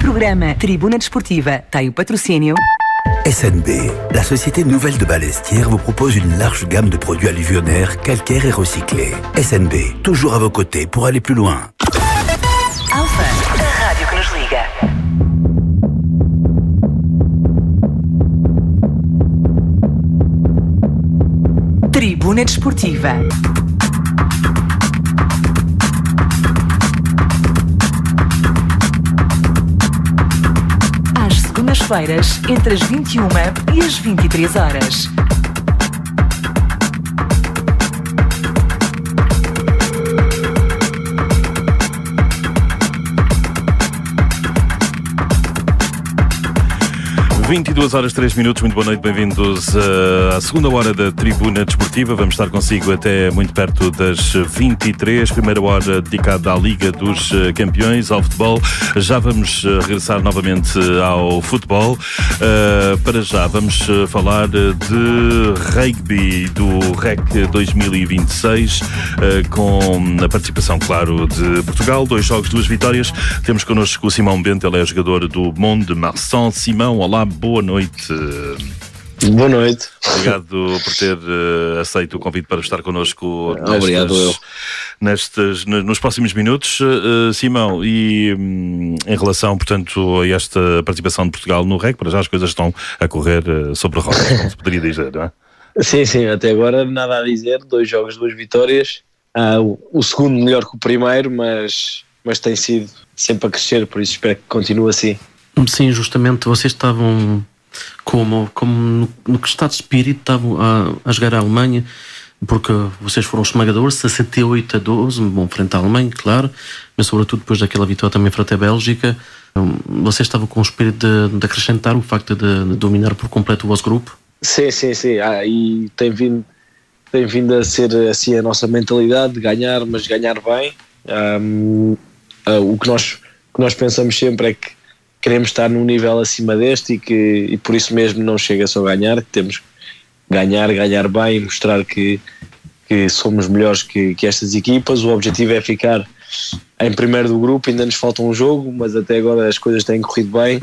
programa Tribuna Desportiva tem o patrocínio SNB, la société nouvelle de Balestière vous propose une large gamme de produits alluvionnaires, calcaires et recyclés. SNB, toujours à vos côtés pour aller plus loin. Alfa, a rádio que nos liga. Tribuna Desportiva. Às segundas-feiras, entre as 21 e as 23 horas. Às 22h03, muito boa noite, bem-vindos à segunda hora da Tribuna Desportiva. Vamos estar consigo até muito perto das 23, primeira hora dedicada à Liga dos Campeões, ao futebol. Já vamos regressar novamente ao futebol. Para já vamos falar de rugby do REC 2026, com a participação, claro, de Portugal. 2 jogos, 2 vitórias. Temos connosco o Simão Bento, ele é jogador do Monde de Marsan. Simão, olá, boa noite. Boa noite. Obrigado por ter aceito o convite para estar connosco nos próximos minutos. Simão, e em relação, portanto, a esta participação de Portugal no REC, para já as coisas estão a correr sobre rodas, como se poderia dizer, não é? Sim, até agora nada a dizer, 2 jogos, 2 vitórias. O segundo melhor que o primeiro, mas tem sido sempre a crescer, por isso espero que continue assim. Sim, justamente, vocês estavam como no que estado de espírito estavam a jogar a Alemanha, porque vocês foram esmagadores, 68-12, bom, frente à Alemanha, claro, mas sobretudo depois daquela vitória também frente à Bélgica. Vocês estavam com o espírito de acrescentar o facto de dominar por completo o vosso grupo? Sim, e tem vindo a ser assim a nossa mentalidade de ganhar, mas ganhar bem. O que nós pensamos sempre é que queremos estar num nível acima deste e por isso mesmo não chega só a ganhar, temos que ganhar bem e mostrar que somos melhores que estas equipas. O objetivo é ficar em primeiro do grupo, ainda nos falta um jogo, mas até agora as coisas têm corrido bem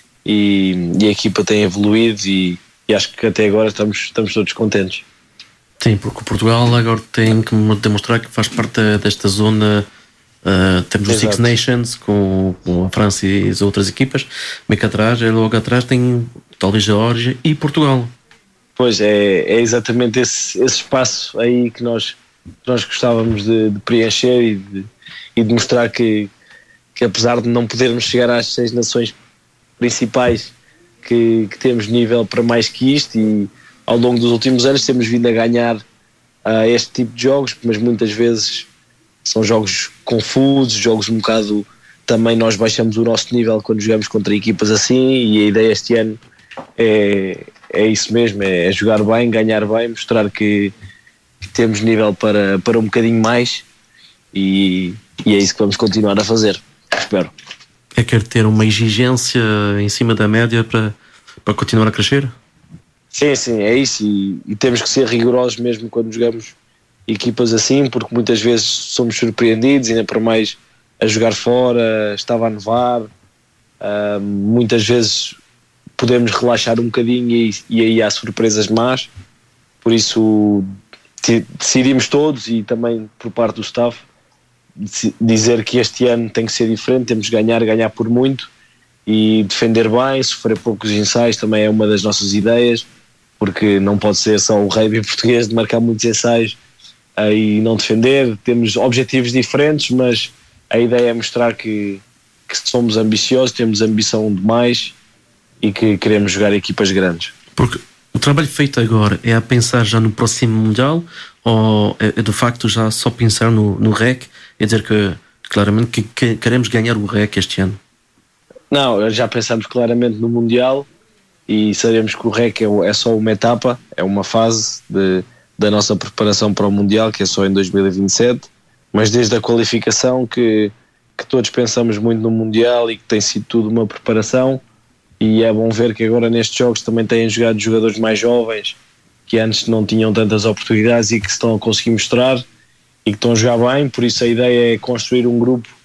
e a equipa tem evoluído e acho que até agora estamos todos contentes. Sim, porque o Portugal agora tem que demonstrar que faz parte desta zona. Temos os Six Nations com a França e as outras equipas, mas logo atrás tem talvez a Geórgia e Portugal. Pois é exatamente esse espaço aí que nós gostávamos de preencher e de mostrar que apesar de não podermos chegar às 6 nações principais, que temos nível para mais que isto, e ao longo dos últimos anos temos vindo a ganhar este tipo de jogos, mas muitas vezes são jogos confusos, jogos um bocado. Também nós baixamos o nosso nível quando jogamos contra equipas assim, e a ideia este ano é isso mesmo, é jogar bem, ganhar bem, mostrar que temos nível para um bocadinho mais, e é isso que vamos continuar a fazer, espero. Quer ter uma exigência em cima da média para continuar a crescer? Sim, é isso, e temos que ser rigorosos mesmo quando jogamos equipas assim, porque muitas vezes somos surpreendidos, ainda por mais a jogar fora, estava a nevar, muitas vezes podemos relaxar um bocadinho e aí há surpresas más, por isso decidimos todos, e também por parte do staff, dizer que este ano tem que ser diferente, temos que ganhar por muito e defender bem, sofrer poucos ensaios também é uma das nossas ideias, porque não pode ser só o rugby português de marcar muitos ensaios e não defender. Temos objetivos diferentes, mas a ideia é mostrar que somos ambiciosos, temos ambição demais e que queremos jogar equipas grandes. Porque o trabalho feito agora é a pensar já no próximo Mundial, ou é de facto já só pensar no REC, é dizer que claramente que queremos ganhar o REC este ano? Não, já pensamos claramente no Mundial e sabemos que o REC é só uma etapa, é uma fase da nossa preparação para o Mundial, que é só em 2027, mas desde a qualificação que todos pensamos muito no Mundial e que tem sido tudo uma preparação, e é bom ver que agora nestes jogos também têm jogado jogadores mais jovens que antes não tinham tantas oportunidades e que se estão a conseguir mostrar e que estão a jogar bem. Por isso a ideia é construir um grupo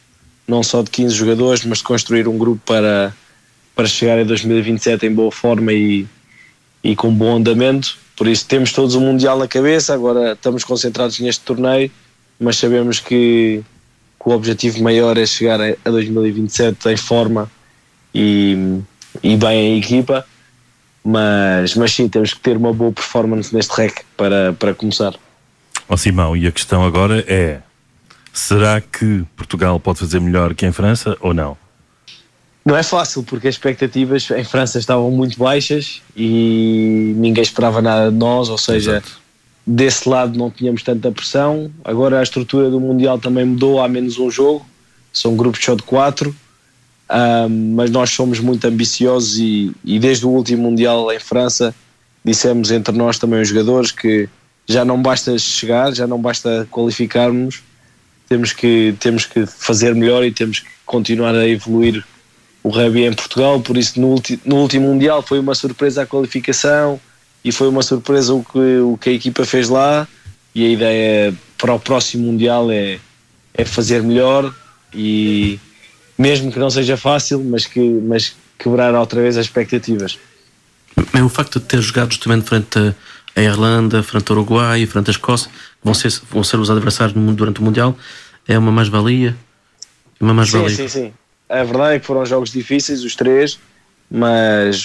não só de 15 jogadores, mas de construir um grupo para chegar em 2027 em boa forma e com bom andamento. Por isso temos todos o Mundial na cabeça, agora estamos concentrados neste torneio, mas sabemos que o objetivo maior é chegar a 2027 em forma e bem em equipa, mas sim, temos que ter uma boa performance neste REC para começar. Simão, e a questão agora é: será que Portugal pode fazer melhor que em França ou não? Não é fácil, porque as expectativas em França estavam muito baixas e ninguém esperava nada de nós, ou seja, exato, desse lado não tínhamos tanta pressão. Agora a estrutura do Mundial também mudou, há menos um jogo, são grupos só de 4, mas nós somos muito ambiciosos e desde o último Mundial em França dissemos entre nós também os jogadores que já não basta chegar, já não basta qualificarmos, temos que fazer melhor e temos que continuar a evoluir o rugby em Portugal. Por isso no último Mundial foi uma surpresa a qualificação e foi uma surpresa o que a equipa fez lá, e a ideia para o próximo Mundial é fazer melhor, e mesmo que não seja fácil, mas quebrar outra vez as expectativas. O facto de ter jogado justamente frente a Irlanda, frente ao Uruguai, frente à Escócia, vão ser os adversários durante o Mundial, é uma mais-valia? Sim. A verdade é que foram jogos difíceis, os 3, mas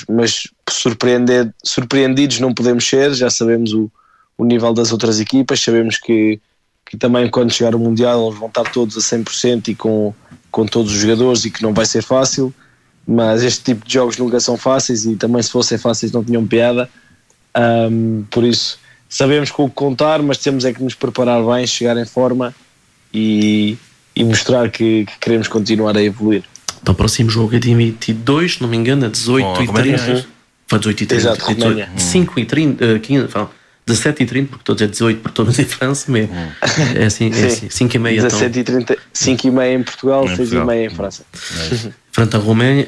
surpreendidos não podemos ser. Já sabemos o nível das outras equipas, sabemos que também quando chegar o Mundial eles vão estar todos a 100% e com todos os jogadores, e que não vai ser fácil, mas este tipo de jogos nunca são fáceis, e também se fossem fáceis não tinham piada. Por isso sabemos com o que contar, mas temos é que nos preparar bem, chegar em forma e mostrar que queremos continuar a evoluir. Então o próximo jogo é dia 22, se não me engano, é 18h30. Foi 18h30. Exato, Roménia. 5h30, 17h30, porque estou a dizer 18 porque estou em França mesmo. É assim, 5h30. 17h30, 5h30 em Portugal, 6h30 em França. Frente à Roménia.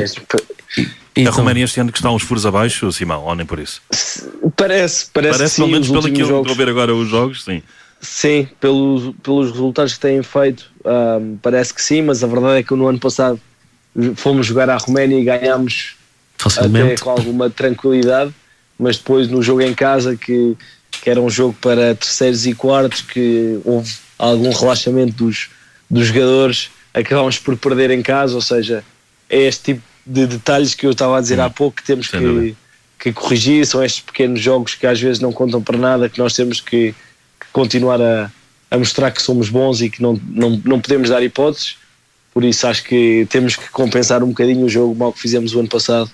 A Roménia este ano que está uns furos abaixo, Simão, ou nem por isso? Parece pelo menos pelo que eu estou a ver agora os jogos, sim. Sim, pelos resultados que têm feito, parece que sim, mas a verdade é que no ano passado fomos jogar à Roménia e ganhámos facilmente, até com alguma tranquilidade, mas depois no jogo em casa, que era um jogo para terceiros e quartos, que houve algum relaxamento dos jogadores, acabámos por perder em casa. Ou seja, é este tipo de detalhes que eu estava a dizer há pouco que temos que corrigir. São estes pequenos jogos que às vezes não contam para nada, que nós temos que continuar a mostrar que somos bons e que não podemos dar hipóteses. Por isso acho que temos que compensar um bocadinho o jogo mau que fizemos o ano passado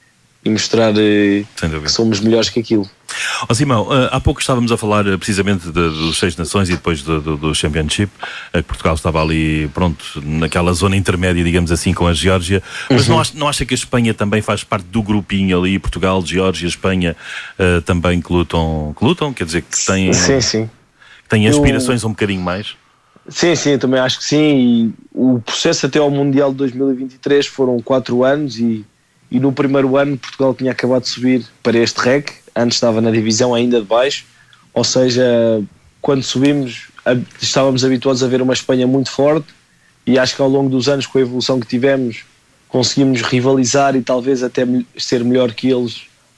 e mostrar que somos melhores que aquilo. Simão, há pouco estávamos a falar precisamente dos 6 Nações e depois do Championship, que Portugal estava ali, pronto, naquela zona intermédia, digamos assim, com a Geórgia, mas não acha que a Espanha também faz parte do grupinho ali, Portugal, Geórgia, Espanha, também que lutam, quer dizer, que têm... Sim. Tem aspirações um bocadinho mais? Sim, também acho que sim. E o processo até ao Mundial de 2023 foram 4 anos e no primeiro ano Portugal tinha acabado de subir para este REC, antes estava na divisão ainda de baixo, ou seja, quando subimos estávamos habituados a ver uma Espanha muito forte, e acho que ao longo dos anos, com a evolução que tivemos, conseguimos rivalizar e talvez até ser melhor que eles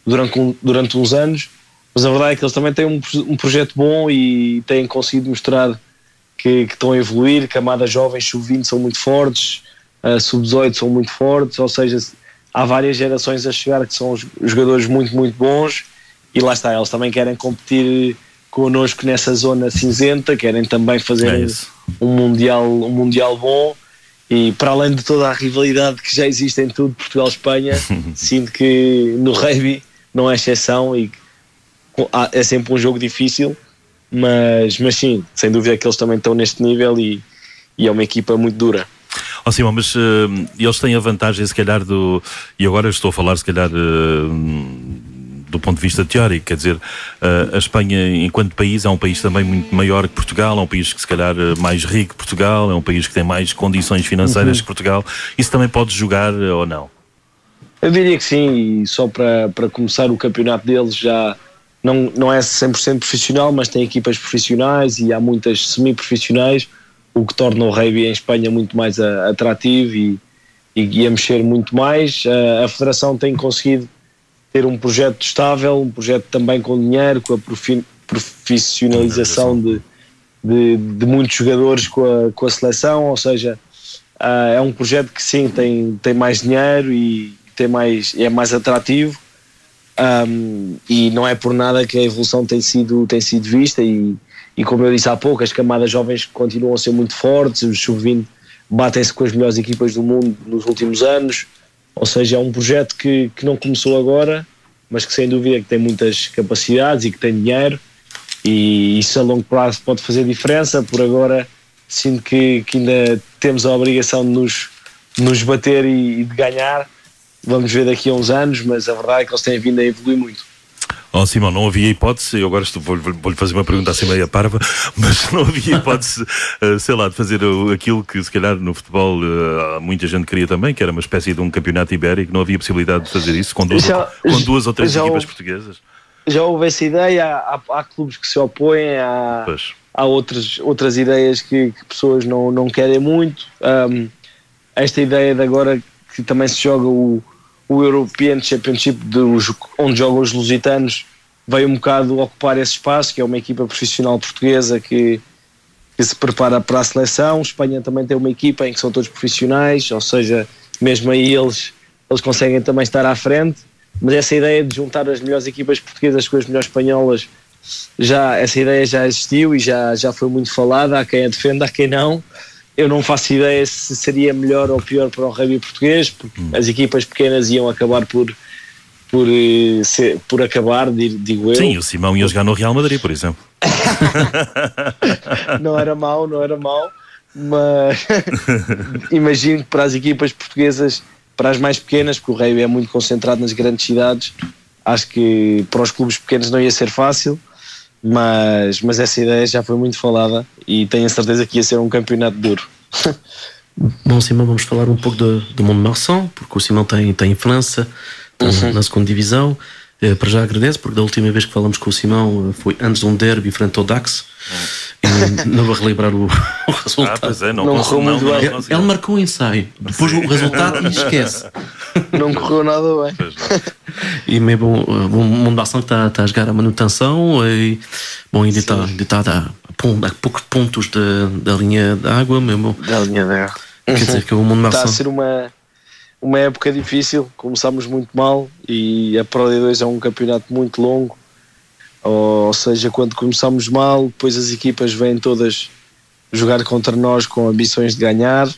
durante uns anos. Mas a verdade é que eles também têm um projeto bom e têm conseguido mostrar que estão a evoluir. Camadas jovens, sub-20 são muito fortes, sub-18 são muito fortes, ou seja, há várias gerações a chegar que são jogadores muito, muito bons, e lá está, eles também querem competir connosco nessa zona cinzenta, querem também fazer um mundial bom, e para além de toda a rivalidade que já existe em tudo, Portugal-Espanha, sinto que no rugby não é exceção e é sempre um jogo difícil, mas sim, sem dúvida que eles também estão neste nível e é uma equipa muito dura. Simão, mas eles têm a vantagem, se calhar, e agora estou a falar, se calhar, do ponto de vista teórico, quer dizer, a Espanha, enquanto país, é um país também muito maior que Portugal, é um país que, se calhar, mais rico que Portugal, é um país que tem mais condições financeiras que Portugal. Isso também pode jogar ou não? Eu diria que sim, e só para começar, o campeonato deles já não é 100% profissional, mas tem equipas profissionais e há muitas semi-profissionais, o que torna o rugby em Espanha muito mais atrativo e a mexer muito mais. A Federação tem conseguido ter um projeto estável, um projeto também com dinheiro, com a profissionalização de muitos jogadores com a seleção, ou seja, é um projeto que sim, tem mais dinheiro e é mais atrativo, e não é por nada que a evolução tem sido vista e como eu disse há pouco, as camadas jovens continuam a ser muito fortes, os sub-20 batem-se com as melhores equipas do mundo nos últimos anos, ou seja, é um projeto que não começou agora, mas que sem dúvida que tem muitas capacidades e que tem dinheiro, e isso a longo prazo pode fazer diferença. Por agora sinto que ainda temos a obrigação de nos bater e de ganhar. Vamos ver daqui a uns anos, mas a verdade é que eles têm vindo a evoluir muito. Simão, não havia hipótese, eu agora vou-lhe fazer uma pergunta assim meio parva, mas não havia hipótese, sei lá, de fazer aquilo que se calhar no futebol muita gente queria também, que era uma espécie de um campeonato ibérico. Não havia possibilidade de fazer isso com duas ou três equipas portuguesas? Já houve essa ideia, há clubes que se opõem, há outras ideias que pessoas não querem muito. Esta ideia de agora que também se joga o European Championship, onde jogam os lusitanos, veio um bocado ocupar esse espaço, que é uma equipa profissional portuguesa que se prepara para a seleção. Espanha também tem uma equipa em que são todos profissionais, ou seja, mesmo aí eles conseguem também estar à frente, mas essa ideia de juntar as melhores equipas portuguesas com as melhores espanholas, essa ideia já existiu e já foi muito falada. Há quem a defenda, há quem não. Eu não faço ideia se seria melhor ou pior para o rugby português, porque as equipas pequenas iam acabar por acabar, digo eu. Sim, o Simão ia jogar no Real Madrid, por exemplo. Não era mau, mas imagino que para as equipas portuguesas, para as mais pequenas, porque o rugby é muito concentrado nas grandes cidades, acho que para os clubes pequenos não ia ser fácil. Mas essa ideia já foi muito falada e tenho a certeza que ia ser um campeonato duro. Bom, Simão, vamos falar um pouco do Mont-de-Marsan, porque o Simão tem em França, na segunda divisão. Para já agradeço, porque da última vez que falamos com o Simão foi antes de um derby frente ao Dax. Não vou relembrar o resultado. Pois é, não correu muito bem. Ele marcou um ensaio, depois o resultado e esquece. Não correu nada bem. E meio bom, o Mont-de-Marsan que está a jogar a manutenção e bom, ainda está a poucos pontos da linha d'água mesmo. Da linha d'água. Quer dizer que o Mont-de-Marsan está a ser uma época difícil. Começámos muito mal e a Pro D2 é um campeonato muito longo, ou seja, quando começamos mal, depois as equipas vêm todas jogar contra nós com ambições de ganhar.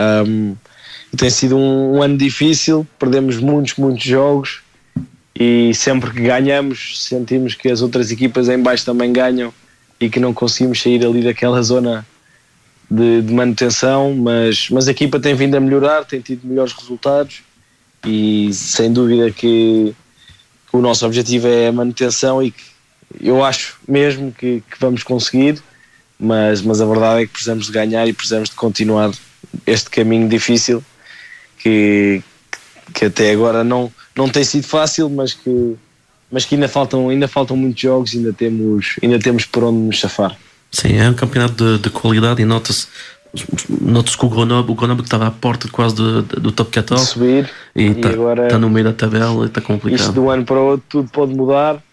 Tem sido um ano difícil, perdemos muitos jogos e sempre que ganhamos sentimos que as outras equipas em baixo também ganham e que não conseguimos sair ali daquela zona de manutenção, mas a equipa tem vindo a melhorar, tem tido melhores resultados e sem dúvida que o nosso objetivo é a manutenção e que eu acho mesmo que vamos conseguir, mas a verdade é que precisamos de ganhar e precisamos de continuar este caminho difícil que até agora não tem sido fácil, mas que ainda faltam muitos jogos, ainda temos por onde nos chafar. Sim, é um campeonato de qualidade e nota-se que o Grenoble que estava à porta quase do top 14 de subir, e agora está no meio da tabela e está complicado. Isto de um ano para o outro tudo pode mudar,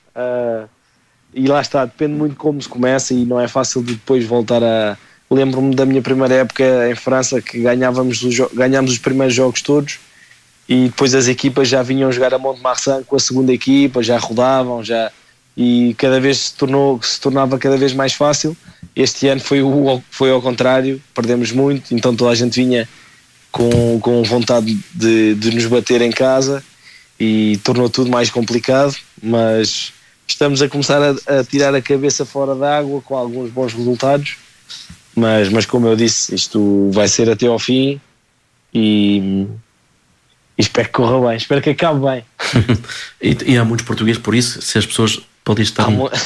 e lá está, depende muito de como se começa e não é fácil de depois voltar a... Lembro-me da minha primeira época em França que ganhámos os primeiros jogos todos e depois as equipas já vinham jogar a Mont-de-Marsan com a segunda equipa, já rodavam, e cada vez se tornava cada vez mais fácil. Este ano foi ao contrário, perdemos muito, então toda a gente vinha com vontade de nos bater em casa e tornou tudo mais complicado, mas estamos a começar a tirar a cabeça fora da água com alguns bons resultados, mas como eu disse, isto vai ser até ao fim e espero que corra bem, espero que acabe bem. E há muitos portugueses, por isso, se as pessoas podem estar...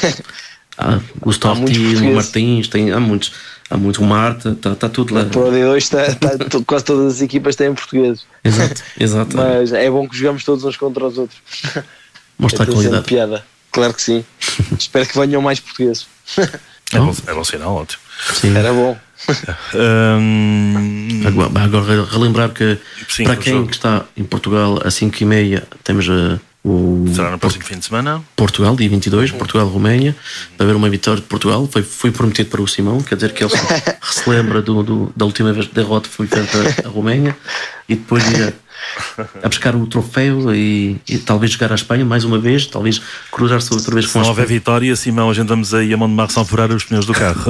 Gustavo Tino, Martins, há muitos, o Marta, está tudo lá. O Pro D2 quase todas as equipas têm portugueses. Exato. Mas é bom que jogamos todos uns contra os outros. Mostra a qualidade. Piada. Claro que sim. Espero que venham mais portugueses. É bom sinal, ótimo. Sim. Era bom. Agora relembrar que Sim, para quem que está em Portugal às 5h30 temos será no próximo fim de semana? Portugal, dia 22, Portugal-Roménia. Vai haver uma vitória de Portugal. Foi prometido para o Simão, quer dizer que ele se lembra da última vez de derrota foi frente à Roménia, e depois ir a buscar o troféu e talvez jogar à Espanha mais uma vez, talvez cruzar-se outra vez com a Espanha. Se não houver vitória, Simão, a gente vamos aí a Mont-de-Marsan furar os pneus do carro.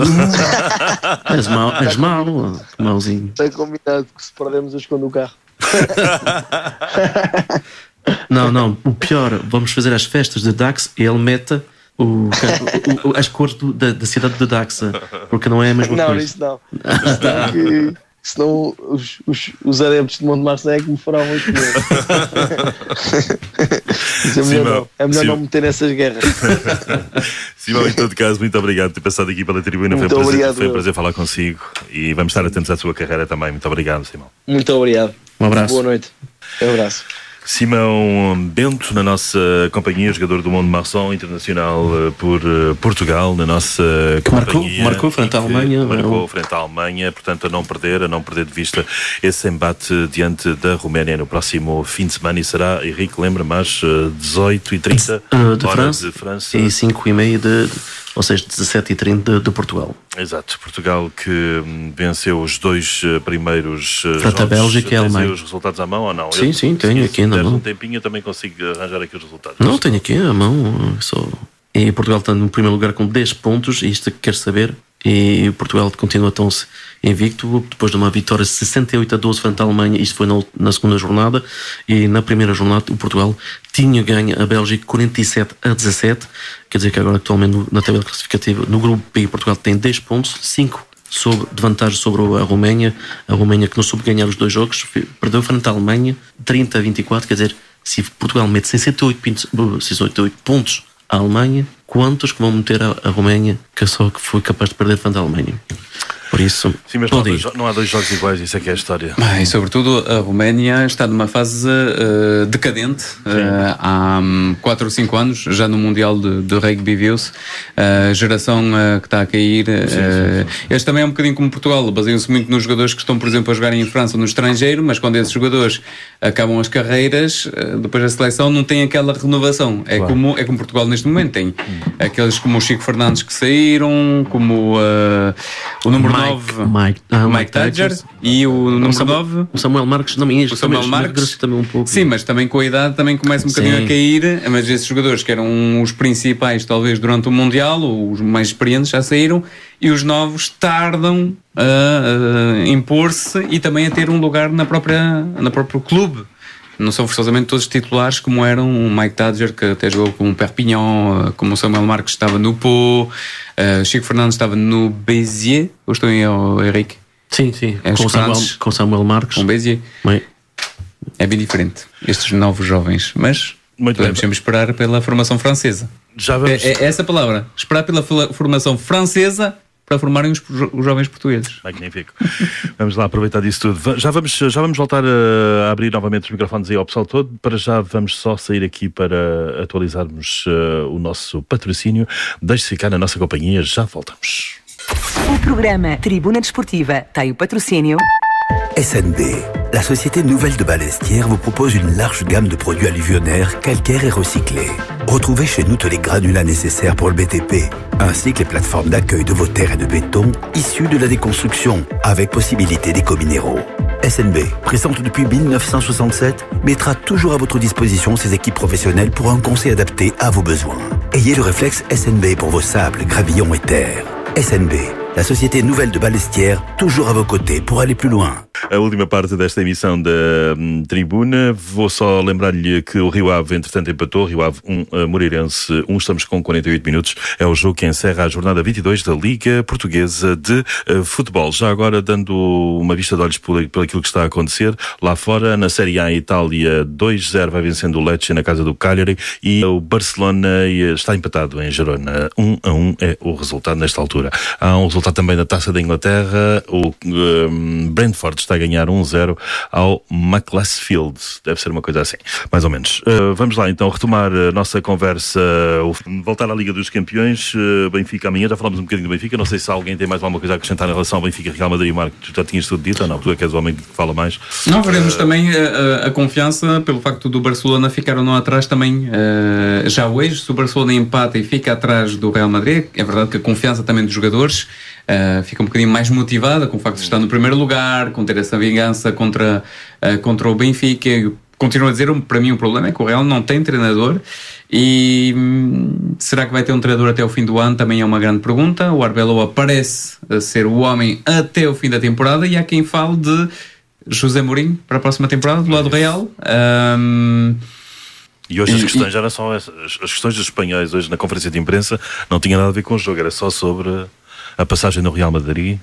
És mau, mauzinho. Tem combinado que se perdemos eu escondo o carro. Não, o pior, vamos fazer as festas de Dax e ele meta as cores da cidade de Dax, porque não é a mesma coisa. Não, isso não. Senão os adeptos de Mont-de-Marsan é que me furavam os pneus. É melhor não meter nessas guerras. Simão, em todo caso, muito obrigado por ter passado aqui pela tribuna. Foi um prazer falar consigo e vamos estar atentos à sua carreira também. Muito obrigado, Simão. Muito obrigado. Um abraço. Boa noite. Um abraço. Simão Bento, na nossa companhia, jogador do Mont-de-Marsan, internacional por Portugal, na nossa companhia. Marcou frente à Alemanha. Marcou frente à Alemanha, portanto a não perder de vista esse embate diante da Roménia no próximo fim de semana, e será, Henrique, lembra mais 18h30 de França e 5h30 ou seja, 17h30 de Portugal. Exato, Portugal que venceu os dois primeiros jogos. A Bélgica e a Alemanha. Os resultados à mão ou não? Sim, tenho aqui na mão. Um tempinho eu também consigo arranjar aqui os resultados. Não, tenho aqui à mão. E Portugal está no primeiro lugar com 10 pontos, e isto é que queres saber. E Portugal continua tão-se invicto depois de uma vitória 68-12 frente à Alemanha. Isto foi na segunda jornada, e na primeira jornada o Portugal tinha ganho a Bélgica 47-17. Quer dizer que agora atualmente na tabela classificativa no grupo B Portugal tem 10 pontos, 5 de vantagem sobre a Roménia. A Roménia que não soube ganhar os dois jogos, perdeu frente à Alemanha 30-24. Quer dizer, se Portugal mete 68 pontos à Alemanha, quantos que vão meter a Roménia, que foi capaz de perder frente à Alemanha? Por isso, sim, mas não há dois jogos iguais, isso é que é a história. E sobretudo a Roménia está numa fase decadente. Há 4 ou 5 anos, já no Mundial de Rugby viu-se a geração que está a cair. Este também é um bocadinho como Portugal, baseiam-se muito nos jogadores que estão, por exemplo, a jogar em França ou no estrangeiro, mas quando esses jogadores acabam as carreiras, depois da seleção não tem aquela renovação. É como Portugal neste momento tem aqueles como o Chico Fernandes que saíram, como o número Mike Tadger e o número 9 o Samuel Marques também. O Samuel Marques também um pouco. Sim, mas também com a idade também começa um bocadinho a cair. Mas esses jogadores que eram os principais talvez durante o Mundial, ou os mais experientes, já saíram, e os novos tardam a impor-se e também a ter um lugar na próprio clube. Não são forçosamente todos titulares como eram o Mike Tadger, que até jogou com o Perpignan, como o Samuel Marques estava no Pau, Chico Fernandes estava no Béziers, ou estou em Henrique? Sim, com o Samuel Marques. Com o Béziers. É bem diferente, estes novos jovens, mas podemos sempre esperar pela formação francesa. Já vamos... É essa palavra, esperar pela formação francesa para formarem os jovens portugueses. Magnífico. Vamos lá aproveitar disso tudo. Já vamos voltar a abrir novamente os microfones aí ao pessoal todo. Para já vamos só sair aqui para atualizarmos o nosso patrocínio. Deixe-se ficar na nossa companhia, já voltamos. O programa Tribuna Desportiva tem o patrocínio SNB, la société nouvelle de Balestière vous propose une large gamme de produits alluvionnaires, calcaires et recyclés. Retrouvez chez nous tous les granulats nécessaires pour le BTP, ainsi que les plateformes d'accueil de vos terres et de béton issues de la déconstruction, avec possibilité d'éco-minéraux. SNB, présente depuis 1967, mettra toujours à votre disposition ses équipes professionnelles pour un conseil adapté à vos besoins. Ayez le réflexe SNB pour vos sables, gravillons et terres. SNB, la société nouvelle de Balestière, toujours à vos côtés pour aller plus loin. A última parte desta emissão da Tribuna, vou só lembrar-lhe que o Rio Ave, entretanto, empatou. Rio Ave 1, Moreirense 1, estamos com 48 minutos. É o jogo que encerra a jornada 22 da Liga Portuguesa de Futebol. Já agora, dando uma vista de olhos por aquilo que está a acontecer lá fora, na Série A, a Itália 2-0 vai vencendo o Lecce na casa do Cagliari, e o Barcelona está empatado em Girona. 1-1 é o resultado nesta altura. Há um resultado resultado também da Taça da Inglaterra. O Brentford está a ganhar 1-0 ao Macclesfield. Deve ser uma coisa assim, mais ou menos. Vamos lá então retomar a nossa conversa, voltar à Liga dos Campeões. Benfica amanhã, já falamos um bocadinho do Benfica. Não sei se alguém tem mais alguma coisa a acrescentar em relação ao Benfica, Real Madrid. Marco, tu já tinhas tudo dito ou não? Tu é que és o homem que fala mais. Não, veremos também a confiança pelo facto do Barcelona ficar ou não atrás também. Já hoje, se o Barcelona empata e fica atrás do Real Madrid, é verdade que a confiança também dos jogadores fica um bocadinho mais motivada com o facto de estar no primeiro lugar, com ter essa vingança contra o Benfica. Continuo a dizer, para mim o problema é que o Real não tem treinador e será que vai ter um treinador até o fim do ano? Também é uma grande pergunta. O Arbeloa parece ser o homem até o fim da temporada e há quem fale de José Mourinho para a próxima temporada do lado do Real. E hoje as questões já não são as questões dos espanhóis hoje na conferência de imprensa não tinha nada a ver com o jogo, era só sobre a passagem no Real Madrid,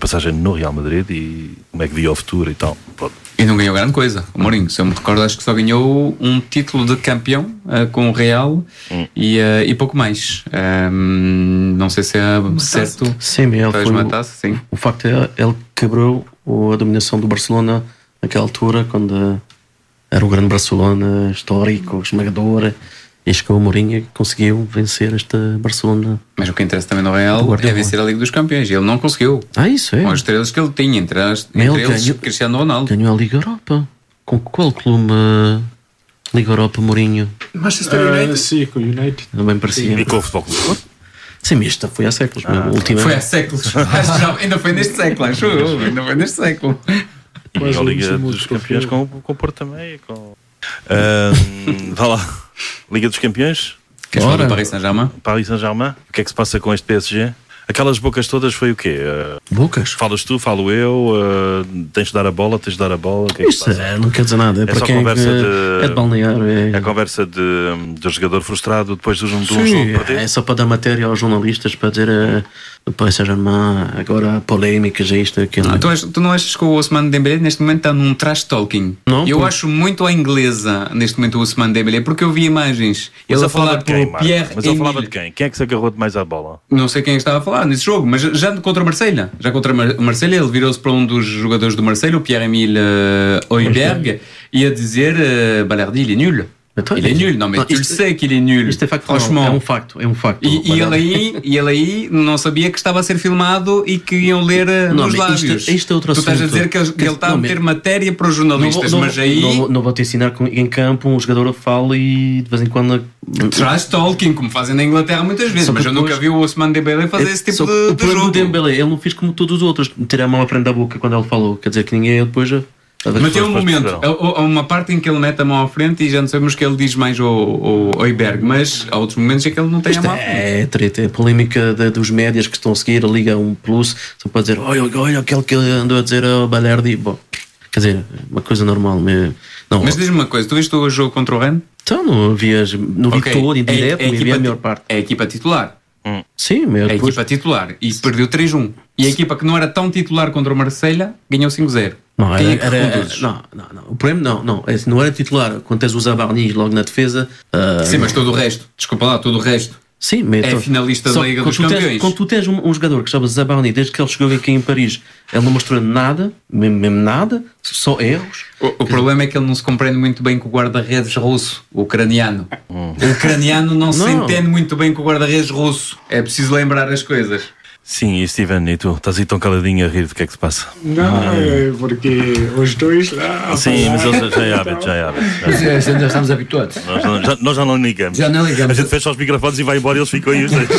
e como é que via o futuro e tal. Pronto. E não ganhou grande coisa. O Mourinho, se eu me recordo, acho que só ganhou um título de campeão com o Real e pouco mais. Não sei se é certo. Sim, ele foi uma taça, sim. O facto é ele quebrou a dominação do Barcelona naquela altura, quando era o grande Barcelona histórico, esmagador, e chegou o Mourinho e conseguiu vencer esta Barcelona. Mas o que interessa também no Real é vencer a Liga dos Campeões, e ele não conseguiu. Isso é. Com as estrelas que ele tinha, entre eles Cristiano Ronaldo. Ganhou a Liga Europa. Com qual clube Liga Europa, Mourinho? Manchester United? Sim, com o United. Também parecia. E com o Futebol Clube? Sim, mas isto foi há séculos. Foi há séculos. Acho que ainda foi neste século, acho eu. Ainda foi neste século. E a Liga dos Campeões com o Porto também. Vá lá. Liga dos Campeões? Queres falar do Paris Saint-Germain? Paris Saint-Germain? O que é que se passa com este PSG? Aquelas bocas todas foi o quê? Bocas? Falas tu, falo eu, tens de dar a bola, o que é que isso não quer dizer nada. É para só quem conversa é de balnear. É a conversa de jogador frustrado depois de um jogo perdido. É só para dar matéria aos jornalistas para dizer o Paris Saint-Germain, agora polémicas, isto, aquilo. Tu não achas que o Ousmane Dembélé neste momento está num trash talking? Eu acho muito à inglesa neste momento o Ousmane Dembélé, porque eu vi imagens. Ele a falar com o Pierre. Mas ele falava de quem? Quem é que se agarrou demais à bola? Não sei quem estava a falar nesse jogo, mas já contra o Marselha. Já contra o Marselha, ele virou-se para um dos jogadores do Marselha, o Pierre-Emile Højbjerg, e a dizer Balerdi, il est nul. Il est nul, não, mas tu sei que ele é nul. Isto é facto, é um facto. E ele aí não sabia que estava a ser filmado e que iam ler nos lábios. Isto é outro tu estás a dizer que ele está a meter matéria para os jornalistas, mas aí... Não vou-te ensinar que em campo um jogador fala e de vez em quando... Trash talking, como fazem na Inglaterra muitas vezes, mas eu nunca vi o Ousmane Dembélé fazer esse tipo de jogo. O problema do Dembélé, ele não fez como todos os outros, meter a mão à frente da boca quando ele falou, quer dizer que ninguém depois... Mas tem um momento, há uma parte em que ele mete a mão à frente e já não sabemos que ele diz mais ao Højbjerg, mas há outros momentos em que ele não tem a mão à frente. É a polémica dos médias que estão a seguir a Liga 1 Plus, só para dizer, olha aquele que andou a dizer ao Balerdi. Bom, quer dizer, uma coisa normal. Mas diz-me uma coisa, tu viste o jogo contra o Rennes? Então, não vi todo em direto, não vi a melhor parte. É a equipa titular. Sim, a equipa titular e perdeu 3-1. E a equipa que não era tão titular contra o Marselha ganhou 5-0. Não, o problema não era titular. Quando tens o Zabarni logo na defesa. Sim, mas todo o resto, desculpa lá, todo o resto. Sim, é finalista da Liga dos Campeões. Quando tu tens um jogador que chama Zabarni, desde que ele chegou aqui em Paris, ele não mostrou nada, mesmo nada, só erros. O problema é que ele não se compreende muito bem com o guarda-redes russo, o ucraniano. O ucraniano não se entende muito bem com o guarda-redes russo. É preciso lembrar as coisas. Sim, e Steven, e tu? Estás aí tão caladinho a rir do que é que se passa? Não, é porque os dois lá... Sim, mas eles já é hábito. Já estamos habituados. Nós já não ligamos. A gente fecha os microfones e vai embora e eles ficam aí os dois.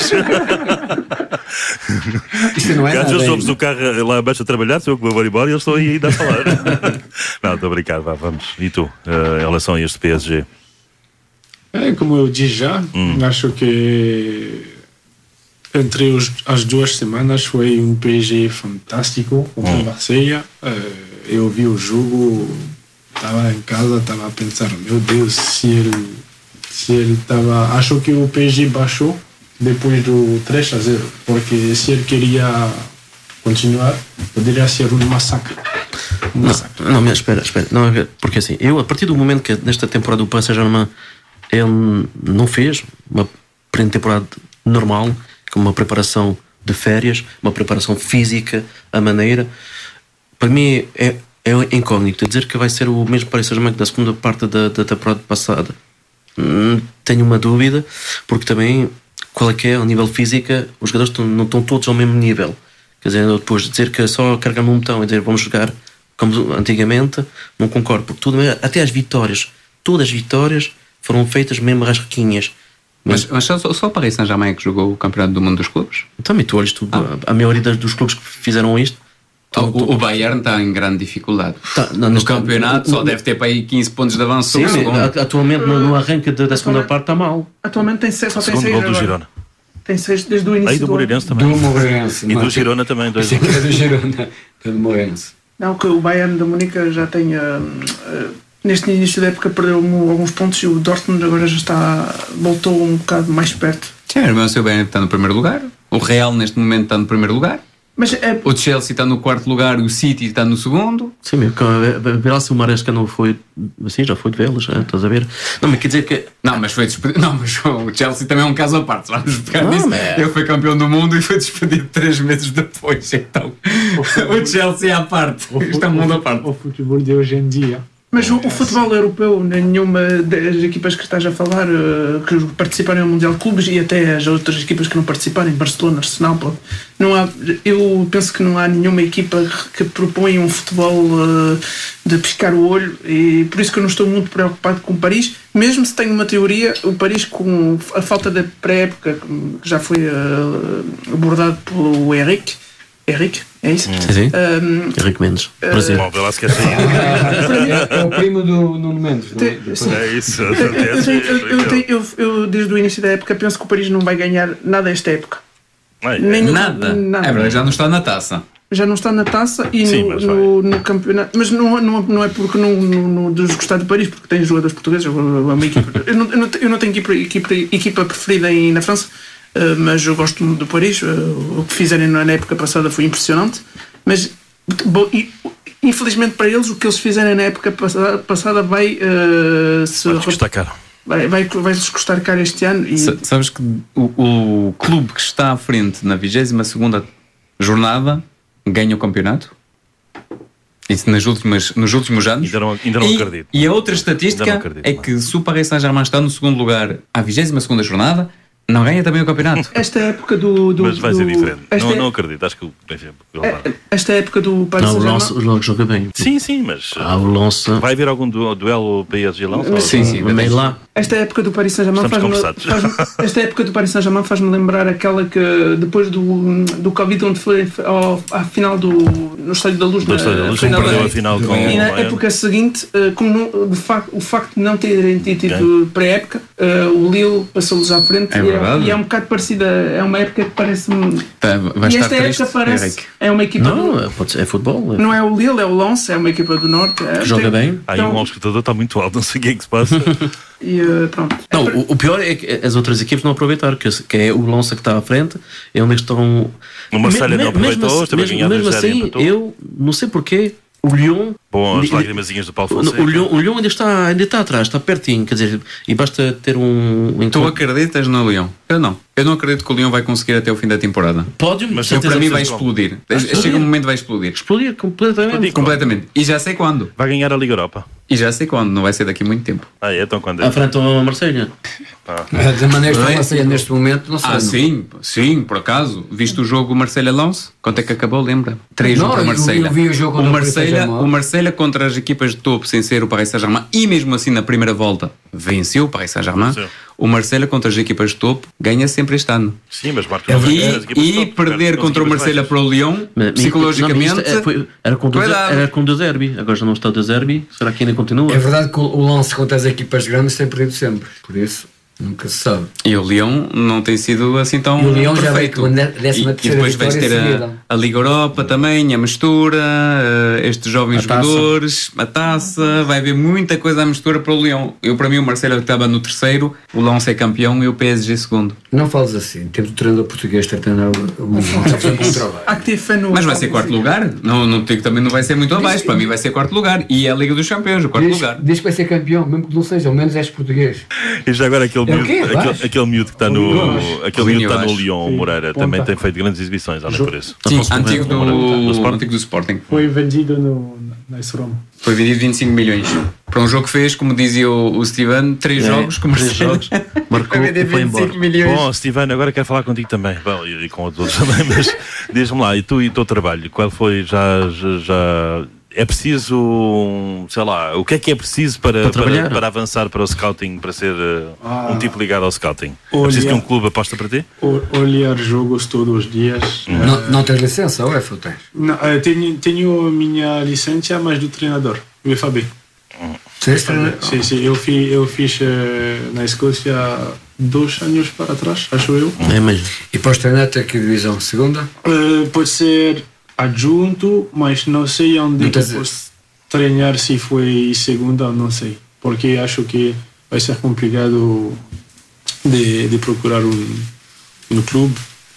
Isto não é nada. Às vezes ouves o carro lá abaixo a trabalhar, sou eu que vou embora e eles estão aí ainda a falar. Não, estou a brincar, vamos. E tu, em relação a este PSG? Como eu disse já, acho que... Entre as 2 semanas foi um PSG fantástico contra o Marselha. Eu vi o jogo, estava em casa, estava a pensar, meu Deus, se ele estava... Acho que o PSG baixou depois do 3-0, porque se ele queria continuar, poderia ser um massacre. Não, mas espera. Não, porque assim, a partir do momento que nesta temporada do Paris Saint-Germain ele não fez uma pré-temporada normal, com uma preparação de férias, uma preparação física, a maneira. Para mim é incógnito dizer que vai ser o mesmo Paris Saint-Germain da segunda parte da temporada passada. Tenho uma dúvida, porque também qual é que é ao nível físico, os jogadores não estão todos ao mesmo nível. Quer dizer, depois de dizer que é só carregar um botão e dizer vamos jogar como antigamente, não concordo, porque tudo, até as vitórias, todas as vitórias foram feitas mesmo rasquinhas. Mas só o Paris Saint-Germain que jogou o Campeonato do Mundo dos Clubes? Também tu olhas a maioria dos clubes que fizeram isto. O Bayern está em grande dificuldade. No campeonato só deve ter para aí 15 pontos de avanço sobre o segundo. Atualmente no arranque da segunda parte está mal. Atualmente tem 6, só tem 6 segundo gol do agora. Girona. Tem 6 desde o início Aí do Moreirense também. Do Moreirense. E do Girona também. É do Girona. Do Moreirense. Não, que o Bayern da Munique já tem neste início da época perdeu alguns pontos e o Dortmund agora já voltou um bocado mais perto. Sim, mas o seu Bayern está no primeiro lugar, o Real neste momento está no primeiro lugar, mas o Chelsea está no quarto lugar, o City está no segundo. Sim, meu, ver lá se o Maresca não foi assim, já foi de velas, estás a ver? Não, mas quer dizer que não, mas foi despedido. Não, mas o Chelsea também é um caso à parte, vamos pegar nisso. Ele foi campeão do mundo e foi despedido 3 meses depois, então o Chelsea é à parte, isto é um mundo à parte. O futebol de hoje em dia. Mas o futebol europeu, nenhuma das equipas que estás a falar que participaram no Mundial de Clubes e até as outras equipas que não participarem, Barcelona, Arsenal, eu penso que não há nenhuma equipa que propõe um futebol de piscar o olho, e por isso que eu não estou muito preocupado com o Paris, mesmo se tenho uma teoria. O Paris, com a falta da pré-época, que já foi abordado pelo Henrique, é isso? Sim. Henrique Mendes. Prazer. Bom, vê lá se quer sair. É o primo do Nuno Mendes. É isso. Eu desde o início da época penso que o Paris não vai ganhar nada esta época. Nada. É verdade, já não está na taça. Já não está na taça e Sim, no campeonato. Mas não é porque não desgostar de Paris, porque tem jogadores portugueses. Uma equipa, eu não tenho equipa preferida na França, mas eu gosto muito do Paris. O que fizerem na época passada foi impressionante, mas infelizmente para eles, o que eles fizerem na época passada vai se custar caro. Vai-lhes custar caro este ano. E sabes que o clube que está à frente na 22ª jornada ganha o campeonato? Isso nos últimos anos. Ainda não acredito. E a outra estatística é que se o Paris Saint-Germain está no segundo lugar à 22ª jornada, não ganha também o campeonato. Esta época mas vai ser diferente. Não acredito. Acho que o esta época do Paris Saint-Germain. O Lens joga bem. Sim, mas o Lens. Vai haver algum duelo PSG-Lens? Sim, meio lá. Esta época do Paris Saint-Germain faz-me lembrar aquela que depois do Covid, onde foi à final no Estádio da Luz, perdeu a final com e na época seguinte, o facto de não terem tido pré-época, o Lille passou-lhes à frente. E é um bocado parecida. É uma época que parece-me. E esta época parece. É uma equipa. Não, pode ser, é futebol. Não é o Lille, é o Lens, é uma equipa do Norte. Que joga bem. Aí o espectador está muito alto, não sei o que é que se passa. E pronto. Não, o pior é que as outras equipes não aproveitaram, que é o Lens que está à frente, é onde estão. O Marselha não aproveitou, também ganhado mesmo assim, eu não sei porquê. O Lyon. Bom, as lágrimazinhas do Paulo Fonseca. O Lyon ainda está atrás, está pertinho, quer dizer, e basta ter um. Tu acreditas no Lyon? Eu não. Eu não acredito que o Lyon vai conseguir até o fim da temporada. Pode, mas para mim vai explodir. Chega um momento vai explodir. Explodir completamente. E já sei quando. Vai ganhar a Liga Europa. E já sei quando, não vai ser daqui a muito tempo. Então quando é? Enfrentam a Marselha. Da maneira que está a Marselha neste momento, não sei. Sim, por acaso. Viste o jogo Marselha-Lens? Quanto é que acabou, lembra? 3-1 para o Marselha. Eu vi o jogo o Marselha contra as equipas de topo, sem ser o Paris Saint-Germain, e mesmo assim na primeira volta venceu o Paris Saint-Germain. O Marselha contra as equipas de topo ganha sempre este ano. Sim, mas marca e perder contra o Marselha para o Lyon, psicologicamente, era com o De Zerbi. Agora já não está o De Zerbi. Será que ainda continua? É verdade que o Lens contra as equipas grandes tem perdido sempre. Por isso, nunca se sabe. E o Lyon não tem sido assim tão perfeito. E depois vais ter a Liga Europa também, a mistura, estes jovens jogadores, a taça, vai haver muita coisa à mistura para o Lyon. Para mim o Marcelo estava no terceiro, o Lens é campeão e o PSG segundo. Não fales assim, temos o treinador português a treinar o trabalho. Mas vai ser quarto lugar? Não digo, também não vai ser muito abaixo, para mim vai ser quarto lugar. E é a Liga dos Campeões, o quarto lugar. Diz que vai ser campeão, mesmo que não seja, ao menos és português. E já agora aquele aquele miúdo que está no Lyon, Moreira, também tem feito grandes exibições, olha por isso. Sim, antigo do Sporting. Foi vendido na Roma. Foi vendido 25 milhões. Para um jogo que fez, como dizia o Steven, 3 jogos comerciais. Marcou e foi embora. Bom, Steven, agora quero falar contigo também. Bom, e com outros também, mas diz-me lá, e tu e o teu trabalho, qual foi já é preciso, sei lá, o que é preciso para avançar para o scouting, para ser um tipo ligado ao scouting? É preciso que um clube aposta para ti? Olhar jogos todos os dias. Não tens licença, ou ou tens? Não, tenho a minha licença, mas do treinador, o FAB. Sim, eu fiz na Escócia 2 anos para trás, acho eu. É mesmo. E podes treinar até que divisão? Segunda? Pode ser adjunto, mas não sei onde posso treinar, se foi segunda ou não sei, porque acho que vai ser complicado de procurar um clube,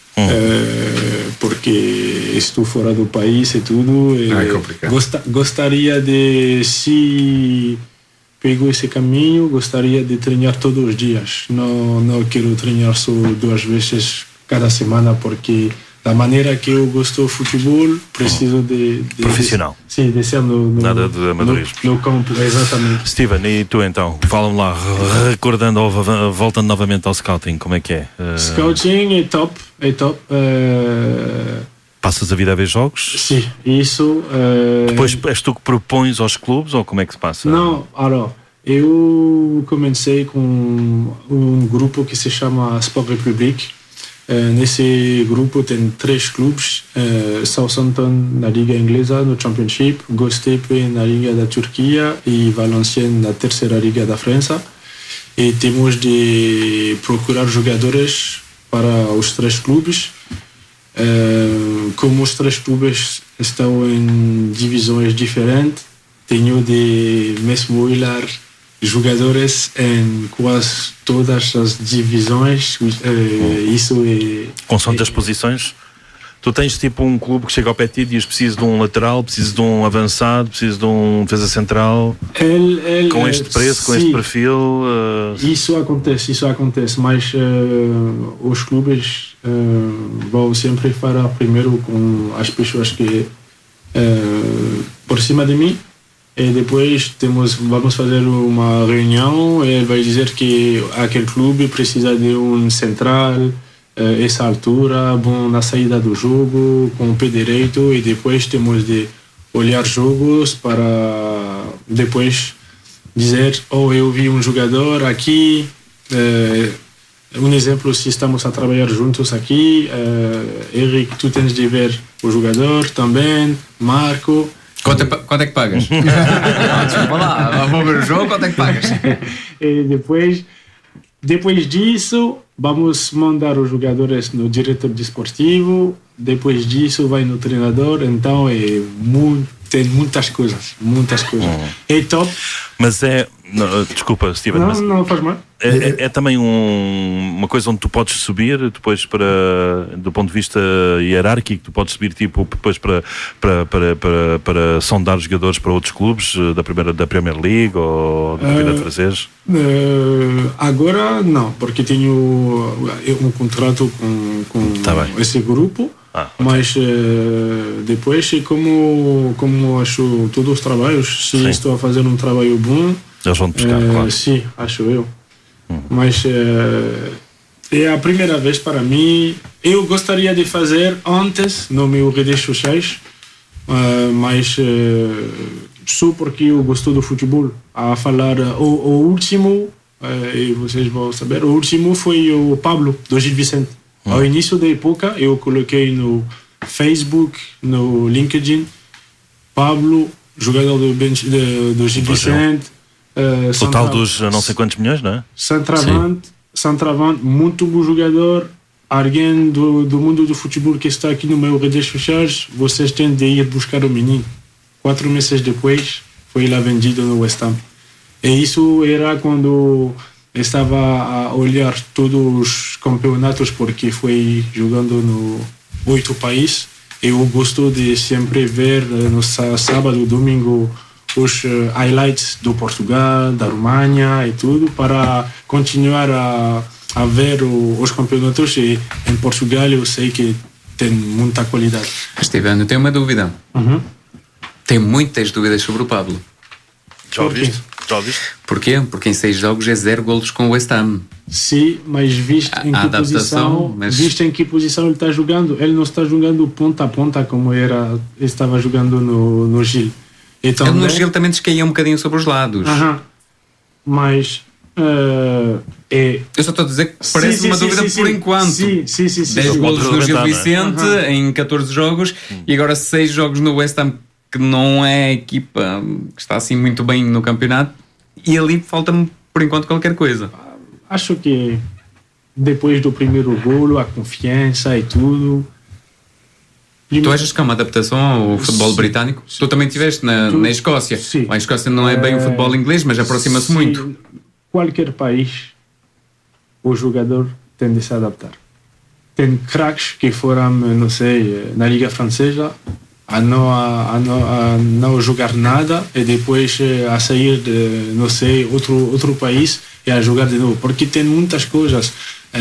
porque estou fora do país e tudo. É complicado. Gostaria de, se pego esse caminho, gostaria de treinar todos os dias. Não quero treinar só 2 vezes cada semana, porque da maneira que eu gosto do futebol, preciso de profissional. Sim, de ser nada de amadorismo. No campo, exatamente. Steven, e tu então? Fala-me lá, recordando, voltando novamente ao scouting, como é que é? Scouting é top. Passas a vida a ver jogos? Sim, isso. Depois és tu que propões aos clubes, ou como é que se passa? Não, eu comecei com um grupo que se chama Sport Republic. Nesse grupo tem 3 clubes: Southampton na Liga Inglesa, no Championship, Göztepe na Liga da Turquia e Valenciennes na 3ª Liga da França. E temos de procurar jogadores para os 3 clubes. Como os 3 clubes estão em divisões diferentes, tenho de mesmo olhar jogadores em quase todas as divisões. Isso é... Consoante as posições? Tu tens tipo um clube que chega ao pé de ti e diz: preciso de um lateral, preciso de um avançado, preciso de um defesa central com este preço, com este perfil. Isso acontece, mas os clubes vão sempre falar primeiro com as pessoas que por cima de mim, e depois vamos fazer uma reunião e ele vai dizer que aquele clube precisa de um central, essa altura, bom na saída do jogo, com o pé direito, e depois temos de olhar jogos para depois dizer: eu vi um jogador aqui, um exemplo, se estamos a trabalhar juntos aqui, Eric, tu tens de ver o jogador também, Marco. Quanto é que pagas? Desculpa lá, vou ver o jogo, quanto é que pagas? E depois disso, vamos mandar os jogadores no diretor desportivo, depois disso vai no treinador, então tem muitas coisas. É top. Mas desculpa, Steven. Não faz mal. É também uma coisa onde tu podes subir depois do ponto de vista hierárquico, tu podes subir tipo depois para sondar jogadores para outros clubes da Premier League ou da Campeonato Francês? Agora não, porque tenho um contrato com esse grupo. Okay. Mas depois, como acho todos os trabalhos, se estou a fazer um trabalho bom, eles vão te buscar, claro. Sim, acho eu. Mas é a primeira vez para mim. Eu gostaria de fazer antes no meu redes sociais, mas só porque eu gosto do futebol. A falar o último, e vocês vão saber, o último foi o Pablo do Gil Vicente. Ao início da época eu coloquei no Facebook, no LinkedIn, Pablo, jogador do Gil Vicente. Total dos não sei quantos milhões, não é? Centroavante, muito bom jogador. Alguém do mundo do futebol que está aqui no meu redes sociais, vocês têm de ir buscar o menino. 4 meses depois foi lá vendido no West Ham. E isso era quando estava a olhar todos os campeonatos, porque foi jogando no 8 países. Eu gosto de sempre ver no sábado, domingo, os highlights do Portugal, da Alemanha e tudo, para continuar a ver os campeonatos. E em Portugal eu sei que tem muita qualidade. Esteban, eu tenho uma dúvida. Tenho muitas dúvidas sobre o Pablo. Já ouviste? Porquê? Porque em 6 jogos é 0 golos com o West Ham. Sim, mas visto em que posição, visto em que posição ele está jogando, ele não está jogando ponta a ponta como estava jogando no Gil. Então, ele no Gil também descaía um bocadinho sobre os lados. Mas eu só estou a dizer que parece uma dúvida por enquanto. 10 golos no Gil Vicente em 14 jogos e agora 6 jogos no West Ham, que não é a equipa que está assim muito bem no campeonato, e ali falta-me por enquanto qualquer coisa. Acho que depois do primeiro golo, a confiança e tudo. Tu achas que é uma adaptação ao futebol britânico? Tu também estiveste na Escócia. Sim. A Escócia não é bem o futebol inglês, mas aproxima-se muito. Qualquer país, o jogador tem de se adaptar. Tem craques que foram, não sei, na Liga Francesa, a não jogar nada e depois a sair de, não sei, outro país e a jogar de novo, porque tem muitas coisas,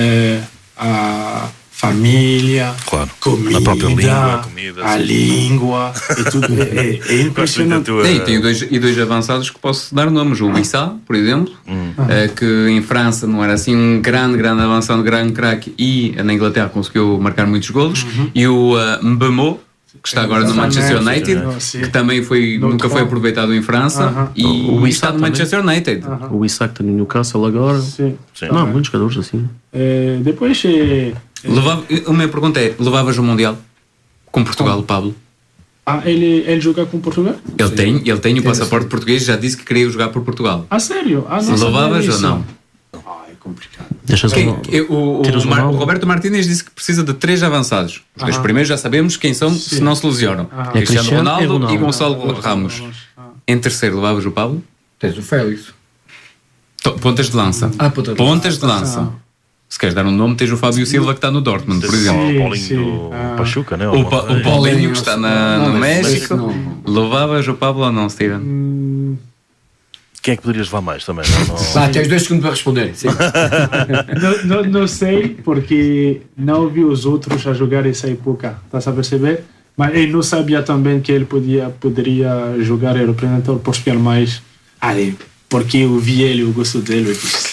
a família, claro, comida, a própria língua, comida, a língua e tudo, é impressionante. Tenho dois avançados que posso dar nomes, o Wissá, por exemplo, que em França não era assim um grande avançado, grande craque, e na Inglaterra conseguiu marcar muitos golos, e o Mbemo, que está agora no Manchester United, que também nunca foi aproveitado em França, e o está no Manchester United. O Isaac está no Newcastle agora. Sim. Não, muitos jogadores assim. Depois a minha pergunta é: levavas o Mundial com Portugal, Pablo? Ele joga com Portugal? Ele tem o passaporte português, já disse que queria jogar por Portugal. Sério? Levavas ou não? É complicado. O Roberto Martínez disse que precisa de 3 avançados. Os 2 primeiros já sabemos quem são, se não se lesionam. Cristiano Ronaldo e Gonçalo Ramos. Em terceiro, levavas o Pablo? Tens o Félix. Pontas de lança. Pontas de lança. Se queres dar um nome, tens o Fábio Silva, que está no Dortmund, por exemplo. O Paulinho do Pachuca, né? O Paulinho, que está no México. Levavas o Pablo ou não, Steven? Quem é que poderias levar mais também? Tens 2 segundos para responder. Não sei, porque não vi os outros a jogar essa época. Estás a perceber? Mas eu não sabia também que ele poderia jogar o representante Portugal mais. Porque eu vi ele, eu gosto dele.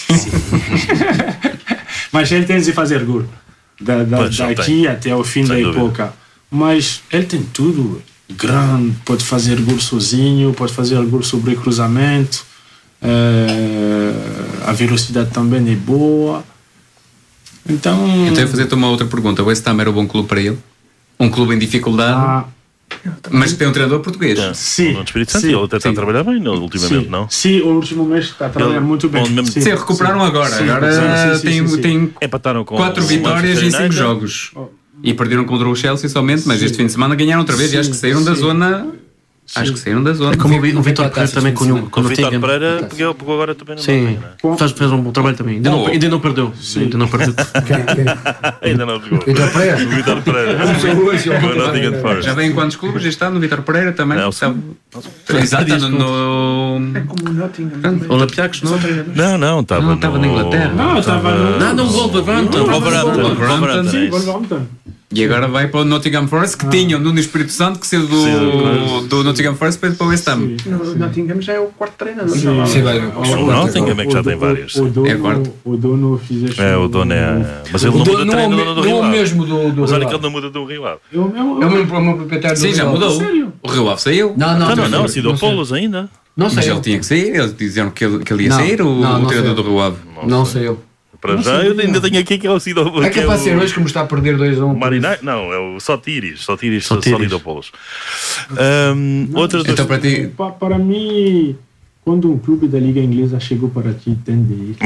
Mas ele tem de fazer gol daqui até o fim da época. Mas ele tem tudo grande, pode fazer gol sozinho, pode fazer gol sobre cruzamento, a velocidade também é boa. Então eu ia fazer-te uma outra pergunta. O West Ham era um bom clube para ele? Um clube em dificuldade? Mas que tem um treinador português. Sim. No Espírito Santo, ele até está a trabalhar bem ultimamente, não? Sim, o último mês está a trabalhar muito bem. Sim, recuperaram agora. Agora tem empataram com 4 vitórias em 5 jogos. E perderam contra o Chelsea somente, mas este fim de semana ganharam outra vez e acho que saíram da zona. Acho que saíram da zona. É como o Vítor Pereira também com o Vítor Pereira pegou agora também. Sim, fez um bom trabalho também. Ainda não perdeu. Ainda não perdeu. Ainda não jogou. Vítor Pereira. O Vítor Pereira. Já vem em quantos clubes? Já está no Vítor Pereira também. Exato, no. É como o Nottingham. Olympiacos, não? Não, estava na Inglaterra. Não, estava no. Não, Wolverhampton. E agora vai para o Nottingham Forest, que tinha o Nuno Espírito Santo, que saiu do Nottingham Forest para o West Ham. O Nottingham já é o 4º treinador. O Nottingham é que já tem vários. O dono fizeste. O dono é. Mas ele não muda de treinador do Rio Ave. Não é o mesmo do Mas olha que ele não muda do Rio Ave. É o mesmo proprietário do Sim, já mudou. O Rio Ave saiu. Não, Sidopoulos ainda. Não sei. Mas ele tinha que sair, eles diziam que ele ia sair, o treinador do Rio Ave. Não sei eu. Para já eu ainda tenho aqui que é o Sidopoulos. É capaz de ser hoje que me está a perder 2-1. Marinai? Não, é o Sotiris Solidopoulos. Então para ti. Para mim, quando um clube da Liga Inglesa chegou para ti, tem de ir.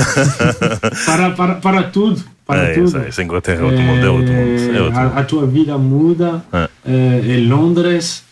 para tudo. Para tudo. Essa Inglaterra é outro mundo. A tua vida muda. É Londres.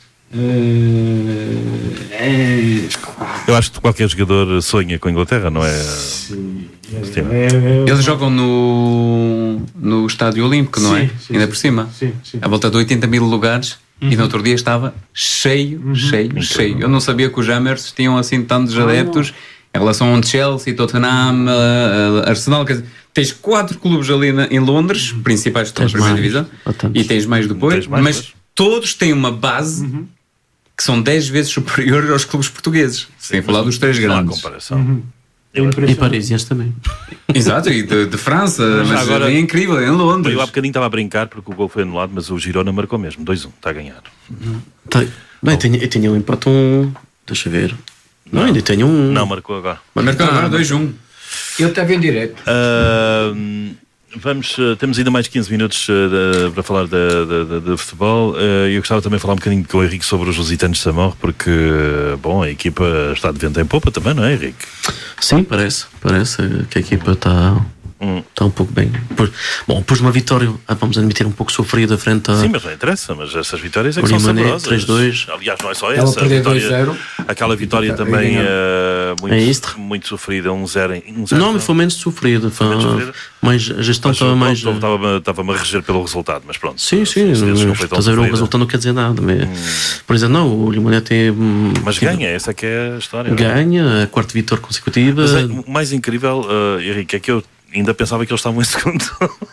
Eu acho que qualquer jogador sonha com a Inglaterra, não é? Sim. Eles jogam no Estádio Olímpico, não é? Sim. Ainda por cima. Sim. À volta de 80 mil lugares. E no outro dia estava cheio. Eu não sabia que os Hammers tinham assim tantos adeptos em relação ao Chelsea, Tottenham, Arsenal. Quer dizer, tens 4 clubes ali em Londres, principais de toda a primeira divisão, e tens mais depois, mas todos têm uma base que são 10 vezes superior aos clubes portugueses, sem falar dos 3 grandes. Não há comparação. E parisienses também. Exato, e de França, mas agora é incrível, é em Londres. Eu há bocadinho estava a brincar porque o gol foi anulado, mas o Girona marcou mesmo, 2-1, está a ganhar. Bem, eu tinha um empate deixa eu ver. Não, ainda tenho um. Não, marcou agora. Marcou agora 2-1. Ele estava em direto. Temos ainda mais 15 minutos para falar de futebol. Eu gostava também de falar um bocadinho com o Henrique sobre os Lusitanos de Samor, porque, bom, a equipa está de vento em popa também, não é, Henrique? Sim, parece que a equipa está um pouco bem. Depois de uma vitória, vamos admitir, um pouco sofrida frente a... Sim, mas não interessa, mas essas vitórias é que são saborosas. 3-2. Aliás, não é só essa. Ela perdeu 2-0. Aquela vitória também muito sofrida, 1-0. Não, mas foi menos sofrida. Mas a gestão estava mais... Estava-me a reger pelo resultado, mas pronto. Sim. Estás a ver, o resultado não quer dizer nada. Por exemplo, não, o Limonet tem... Mas ganha, essa é que é a história. Ganha, a 4ª vitória consecutiva. Mas o mais incrível, Henrique, é que eu ainda pensava que eles estavam em segundo.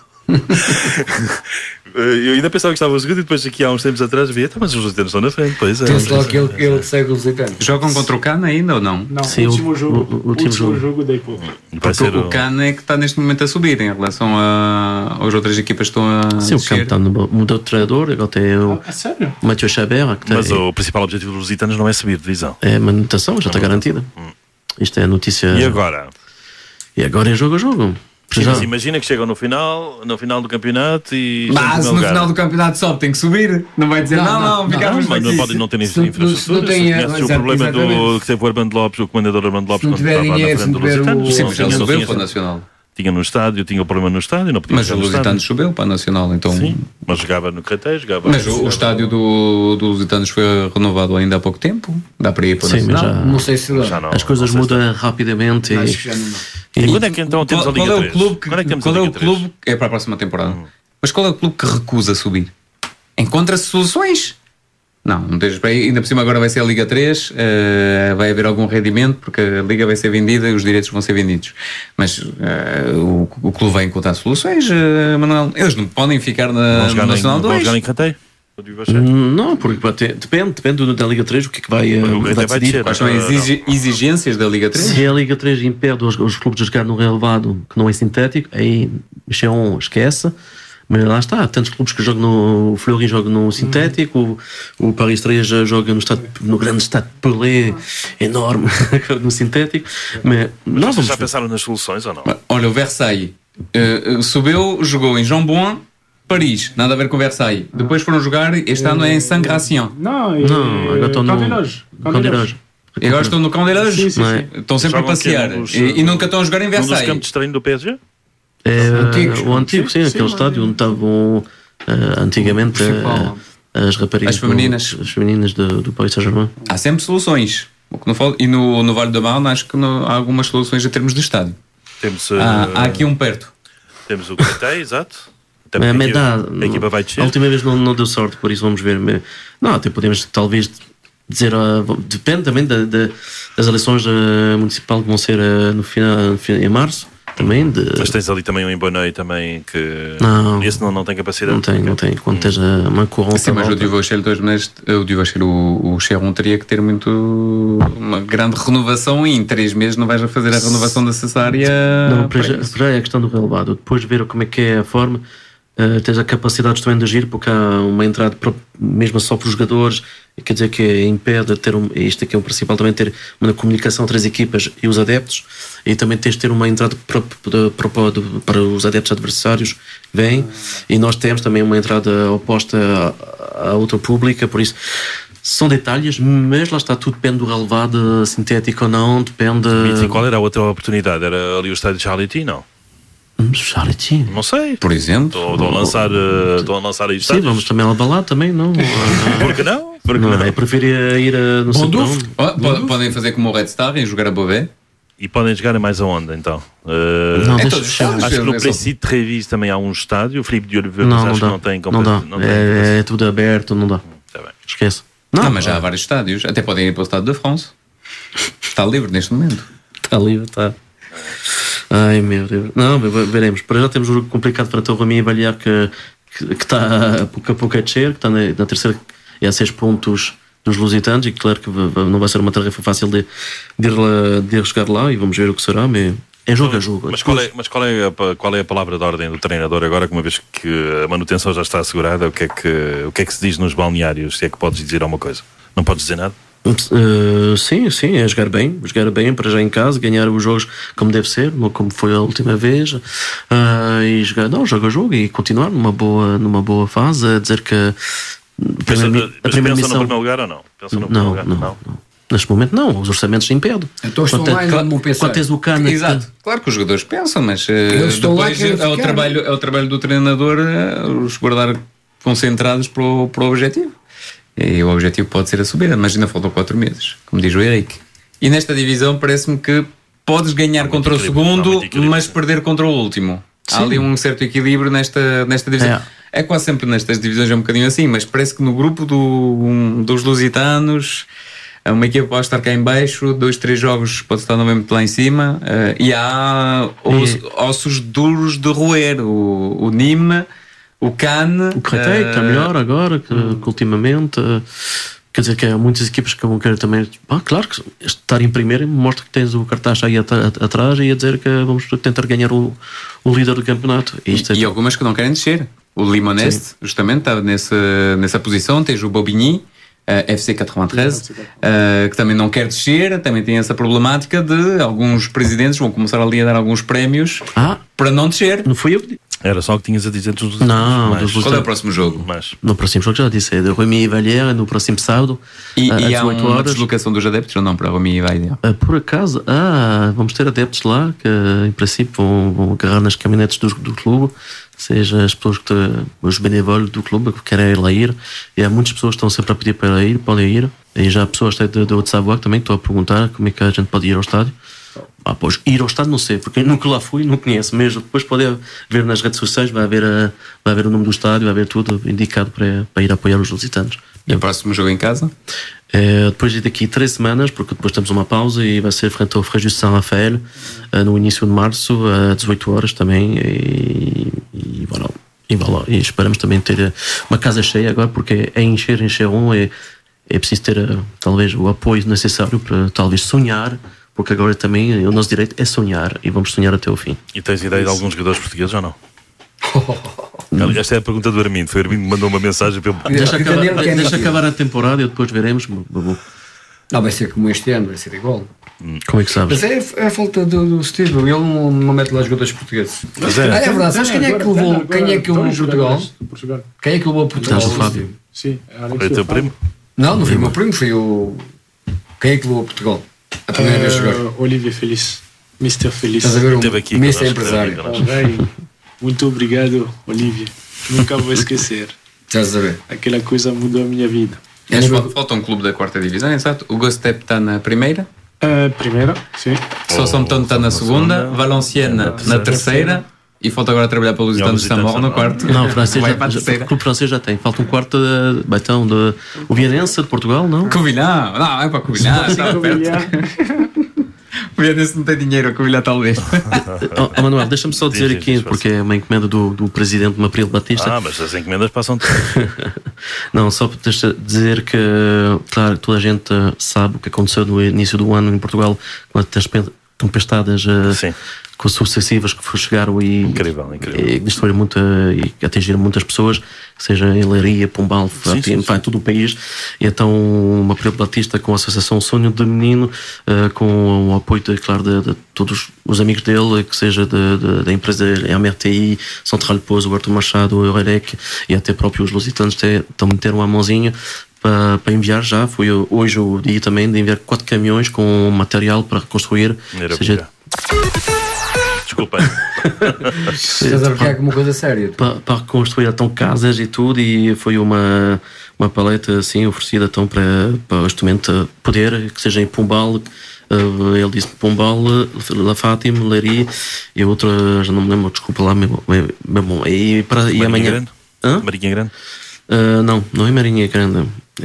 Eu ainda pensava que estavam em segundo e depois aqui há uns tempos atrás vi, mas os Lusitanos estão na frente, pois é. Penso logo que ele segue os Lusitanos. Jogam contra o Cana ainda ou não? Não, sim, o último jogo daí pouco. Porque o Cana é que está neste momento a subir em relação às outras equipas que estão a Sim, o Cana mudou de treinador, agora tem o Mathieu Chabert. Mas o principal objetivo dos Lusitanos não é subir de divisão. É a manutenção, já está garantida. Isto é a notícia. E agora? E agora é jogo a jogo. Sim, mas imagina que chegam no final do campeonato e... Mas no final do campeonato só tem que subir. Não vai dizer não, ficamos aqui. Não podem não ter infraestruturas. Conheces o problema que teve o Armando Lopes, o comandador Armando Lopes, quando estava na frente do Lusitanos. Sim, mas já subiu para o Nacional. Tinha no estádio, tinha o problema no estádio, não podia. Mas o Lusitanos subiu para a Nacional, então... Sim, mas jogava no Crateio, Mas o estádio do Lusitanos foi renovado ainda há pouco tempo. Dá para ir para o Nacional. Não sei se as coisas mudam rapidamente. Acho que já não. E quando é que então temos a Liga 3? Qual é o clube que é para a próxima temporada? Mas qual é o clube que recusa subir? Encontra-se soluções? Não tens para ir. Ainda por cima agora vai ser a Liga 3, vai haver algum rendimento porque a Liga vai ser vendida e os direitos vão ser vendidos. Mas o clube vai encontrar soluções, Manuel. Eles não podem ficar no Nacional 2. Vão jogar em Crateio? Não, porque depende da Liga 3 o que é que vai decidir. Quais são as exigências da Liga 3? Se a Liga 3 impede os clubes de jogar no relevado que não é sintético, aí esquece. Mas lá está, há tantos clubes que jogam no... O Fleury joga no sintético, o Paris 3 joga no grande estado de Pelé, enorme, no sintético. Mas vocês já pensaram nas soluções ou não? Olha, o Versailles subiu, jogou em Jambon, Paris, nada a ver com Versailles. Depois foram jogar, este ano é em Saint-Gratien. Não, agora estão no Candiloge. E agora estão no Candiloge? Estão sempre a passear. E nunca estão a jogar em Versailles. Nos campos de treino do PSG? O antigo, sim, aquele estádio onde estavam antigamente as raparigas, as femininas do Paris Saint-Germain. Há sempre soluções. E no Vale do Marne acho que há algumas soluções em termos de estádio. Há aqui um perto. Temos o Crateio, exato. A equipa vai descer. A última vez não deu sorte, por isso vamos ver. Não, até podemos talvez dizer, depende também das eleições municipal que vão ser no final, em março. Também Mas tens ali também um Embonei também que esse não tem capacidade. Não tem. Quando tens uma corrompa. Sim, mas o Duvauchel o Cheron teria que ter uma grande renovação e em 3 meses não vais a fazer a renovação necessária. Não, para é a questão do relevado. Depois ver como é que é a forma. Tens a capacidade também de agir, porque há uma entrada mesmo só para os jogadores, quer dizer que impede ter isto aqui é o principal, também ter uma comunicação entre as equipas e os adeptos, e também tens de ter uma entrada para os adeptos adversários que vêm, e nós temos também uma entrada oposta à outra pública, por isso são detalhes, mas lá está, tudo depende do relevado, sintético ou não, depende... E qual era a outra oportunidade? Era ali o estádio de Charity, não? Charity? Não sei. Por exemplo. Estão a lançar aí. Sim, vamos também lá também, não? Por que não? Eu preferia ir no Centrão. Podem fazer como o Red Star e jogar a Beauvais. E podem jogar mais aonde, então? Acho que no Précis de Trévise também há um estádio. O Filipe de Oliveira acho que não tem. Não dá. É tudo aberto, não dá. Tá bem. Esquece. Não, mas já há vários estádios. Até podem ir para o Estado de France. Está livre neste momento. Está livre, está. Ai meu Deus. Não, veremos. Para já temos um jogo complicado para o Rami e Valhar que está pouco a pouco a descer, que está na terceira, é a 6 pontos dos lusitanos, e claro que não vai ser uma tarefa fácil de ir chegar lá, e vamos ver o que será, mas é jogo a jogo. Mas qual é a palavra de ordem do treinador agora, que uma vez que a manutenção já está assegurada, o que é que se diz nos balneários? Se é que podes dizer alguma coisa? Não podes dizer nada? Sim, é jogar bem para já em casa, ganhar os jogos como deve ser, como foi a última vez, e jogo a jogo e continuar numa boa fase, a dizer que a primeira missão... no primeiro lugar ou não? Não. Neste momento não, os orçamentos impedem. Então estão lá e não vão pensar. Quando tens o Cana... Exato, claro que os jogadores pensam, mas depois é o trabalho do treinador os guardar concentrados para o objetivo. E o objetivo pode ser a subida, mas ainda faltam 4 meses, como diz o Henrique. E nesta divisão parece-me que podes ganhar contra o segundo, mas perder contra o último. Sim. Há ali um certo equilíbrio nesta divisão. É quase sempre nestas divisões é um bocadinho assim, mas parece que no grupo dos lusitanos, uma equipa pode estar cá em baixo, 2, 3 jogos pode estar novamente lá em cima, e há ossos duros de roer. O Nîmes, o Cannes, o Créteil, que está melhor agora que ultimamente. Quer dizer que há muitas equipas que vão querer também. Claro que estar em primeiro mostra que tens o cartaz aí atrás e a dizer que vamos tentar ganhar o líder do campeonato. E algumas que não querem descer. O Limonest, justamente, está nessa posição. Tens o Bobigny, FC 93, que também não quer descer. Também tem essa problemática de alguns presidentes vão começar ali a dar alguns prémios para não descer. Não fui eu que disse. Era só o que tinhas a dizer dos Não, qual é o próximo jogo? No próximo jogo já disse, é de Remy e Valhar, no próximo sábado. E há uma deslocação dos adeptos ou não para Remy e Valhar? Por acaso, vamos ter adeptos lá que em princípio vão agarrar nas caminhonetes do clube, seja as pessoas os benevolos do clube que querem lá ir, e há muitas pessoas que estão sempre a pedir para ir, podem ir, e já há pessoas de Haute-Savoie também que estão a perguntar como é que a gente pode ir ao estádio. Pois, ir ao estádio não sei, porque nunca lá fui, não conheço mesmo. Depois pode ver nas redes sociais, vai haver o nome do estádio, vai haver tudo indicado para ir apoiar os lusitanos. E o próximo jogo em casa? Depois de daqui 3 semanas, porque depois temos uma pausa, e vai ser frente ao Fréjus Saint-Raphaël no início de março, às 18 horas também, e voilà. E esperamos também ter uma casa cheia agora, porque é encher é preciso ter talvez o apoio necessário para talvez sonhar, porque agora também o nosso direito é sonhar, e vamos sonhar até o fim. E tens ideia de alguns jogadores portugueses ou não? Esta é a pergunta do Armindo. Foi o Armindo que mandou uma mensagem para ele. Deixa acabar a temporada e depois veremos. Não vai ser como este ano, vai ser igual. Como é que sabes? Mas é a falta do Steve. Ele não mete lá jogadores portugueses. É verdade. Sabes quem é que levou Portugal? Quem é que levou Portugal? O Fábio. Sim, foi o teu primo? Não foi o meu primo, foi o... Quem é que levou Portugal? A primeira vez jogar. Olivier Feliz. Mr. Feliz. Estás a ver o Mr. Empresário. Muito obrigado, Olivier. Nunca vou esquecer. Estás a ver? Aquela coisa mudou a minha vida. Falta um clube da 4ª divisão, exato. O Gostep está na primeira. Primeira, sim. Southampton está na segunda. Valenciennes na terceira. E falta agora trabalhar para o Lusitano de Saint-Maur no quarto. Não, o clube francês já tem. Falta um quarto o Vianense de Portugal, não? Covilhã. Não, é para Covilhã. Está perto. O Vianense não tem dinheiro, a Covilhã talvez. Manuel, deixa-me só dizer aqui, porque é uma encomenda do presidente Mapril Batista. Mas as encomendas passam tudo. Não, só para dizer que, claro, toda a gente sabe o que aconteceu no início do ano em Portugal, com as tempestades sucessivas que chegaram e incrível. E destruíram e atingiram muitas pessoas, seja em Leiria, Pombal, todo o país. E então uma Mapril Batista com a Associação Sonho de Menino, com o apoio de todos os amigos dele, que seja da empresa MRTI, Central Pouso, o Arthur Machado, o Eurelec, e até próprio os lusitanos meteram a mãozinha para enviar já. Foi hoje o dia também de enviar 4 caminhões com material para reconstruir. Desculpa. Estás a ver uma coisa séria. Para reconstruir então casas e tudo, e foi uma paleta assim oferecida então para justamente poder, que seja em Pombal, ele disse Pombal, La Fátima, Leiria e outra, já não me lembro, desculpa lá mesmo. E amanhã. Marinha Grande? Não é marinha grande.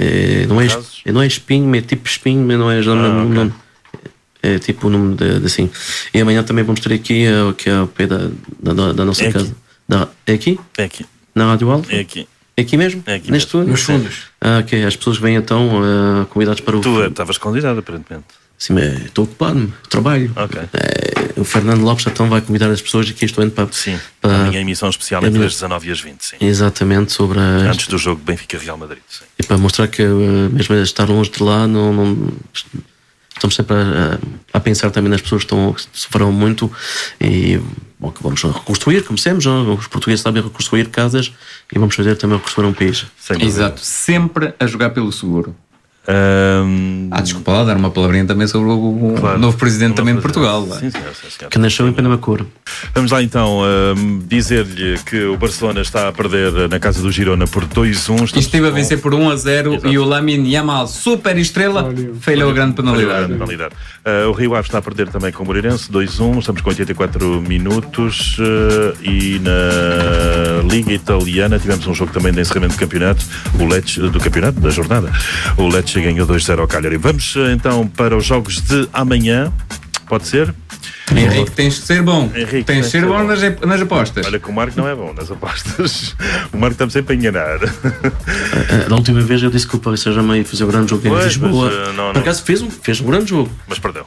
Não é espinho, é tipo espinho, mas não é já nome. É tipo o nome assim. E amanhã também vamos ter aqui, que é ao pé da nossa casa. É aqui? É aqui. Na Rádio Alfa? É aqui. É aqui mesmo? É aqui neste mesmo. Nos fundos. Ok, as pessoas vêm então convidados para o... Tu estavas convidado, aparentemente. Sim, mas estou ocupado, trabalho. Ok. O Fernando Lopes então vai convidar as pessoas aqui este ano para... Sim, para a minha emissão especial entre as 19 e as 20, sim. Exatamente, sobre antes do jogo Benfica-Real Madrid, sim. E para mostrar que mesmo estar longe de lá, não estamos sempre a pensar também nas pessoas que sofreram muito e que vamos reconstruir, comecemos, os portugueses sabem reconstruir casas e vamos fazer também reconstruir um país. Exato, sempre a jogar pelo seguro. Desculpa lá, dar uma palavrinha também sobre o novo presidente também de Portugal. Sim, senhor. Que nasceu em Penamacor. Vamos lá então dizer-lhe que o Barcelona está a perder na casa do Girona por 2-1. Esteve a vencer por 1-0. Exato. E o Lamine Yamal, super estrela, falhou a grande penalidade. O Rio Ave está a perder também com o Moreirense 2-1. Estamos com 84 minutos e na Liga Italiana tivemos um jogo também de encerramento do campeonato, o Lecce, do campeonato da jornada. O Lecce ganhou 2-0 ao Cagliari. Vamos então para os jogos de amanhã. Pode ser? Henrique, tens de ser bom. Tens de ser bom nas apostas. Olha que o Marco não é bom nas apostas. O Marco está-me sempre a enganar. Da última vez eu disse que o Paris Saint-Germain ia fazer um grande jogo em Lisboa. Por acaso fez um grande jogo. Mas perdeu.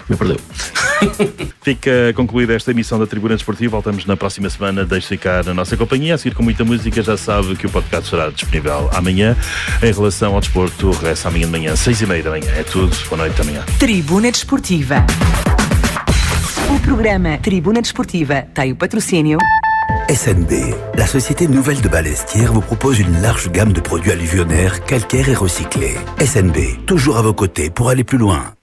Fica concluída esta emissão da Tribuna Desportiva. Voltamos na próxima semana. Deixe ficar na nossa companhia. A seguir com muita música. Já sabe que o podcast estará disponível amanhã. Em relação ao desporto, regressa amanhã de manhã, 6h30 da manhã. É tudo. Boa noite amanhã. Tribuna Desportiva. O programa Tribuna Desportiva tem o patrocínio SNB, la société nouvelle de Balestière, vous propose une large gamme de produits alluvionnaires, calcaires et recyclés. SNB, toujours à vos côtés pour aller plus loin.